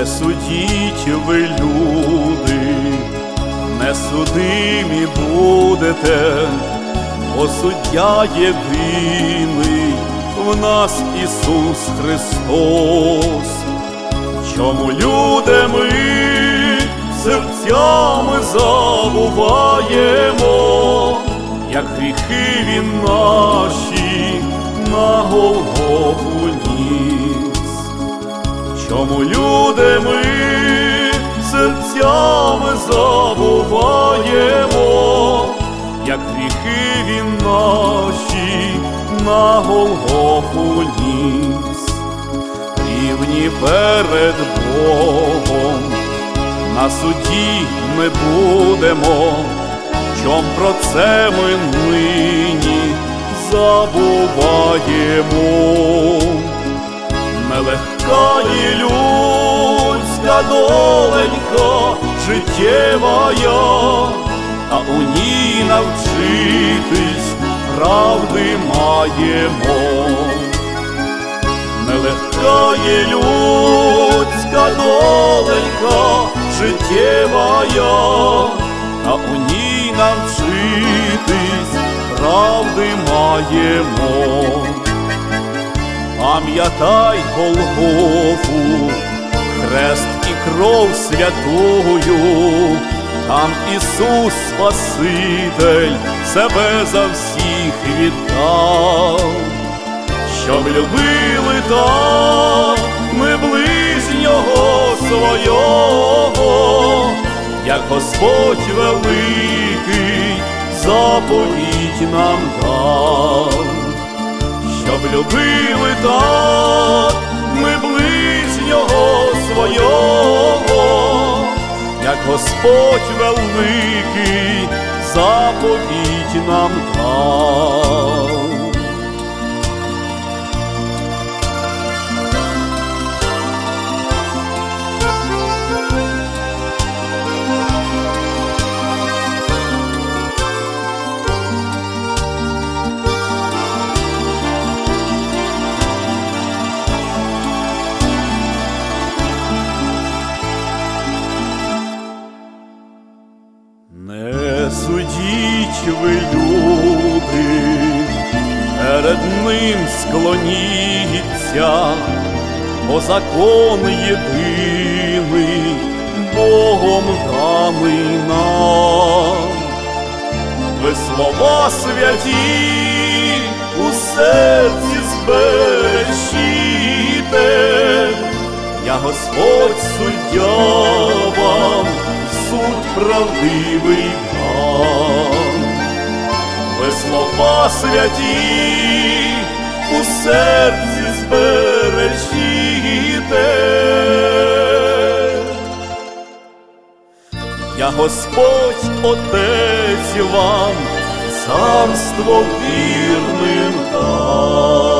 Не судіть ви, люди, не судимі будете, бо суддя єдиний в нас Ісус Христос. Чому, люди, ми серцями забуваємо, як гріхи Він наші на Голгофу ніс? Чому, люди, ми серцями забуваємо, як гріхи Він наші на Голгофу ніс? Рівні перед Богом на суді ми будемо, чом про це ми нині забуваємо? Нелегка є людська доленька життєвая, та у ній навчитись правди маємо. Нелегка є людська доленька життєвая, та у ній навчитись правди маємо. Пам'ятай Голгофу, хрест і кров святую, там Ісус Спаситель себе за всіх віддав. Щоб любили так ми ближнього свого, як Господь великий заповідь нам дав. Щоб любили так ми ближнього свого, як Господь великий заповідь нам дав. Не судіть ви, люди, перед Ним склоніться, бо закон єдиний Богом даний нам. Ви слова святі у серці збережіте, я Господь суддя вам суд правдивий дам. Ви слова святі у серці збережіте, я Господь Отець вам царство вірним дам.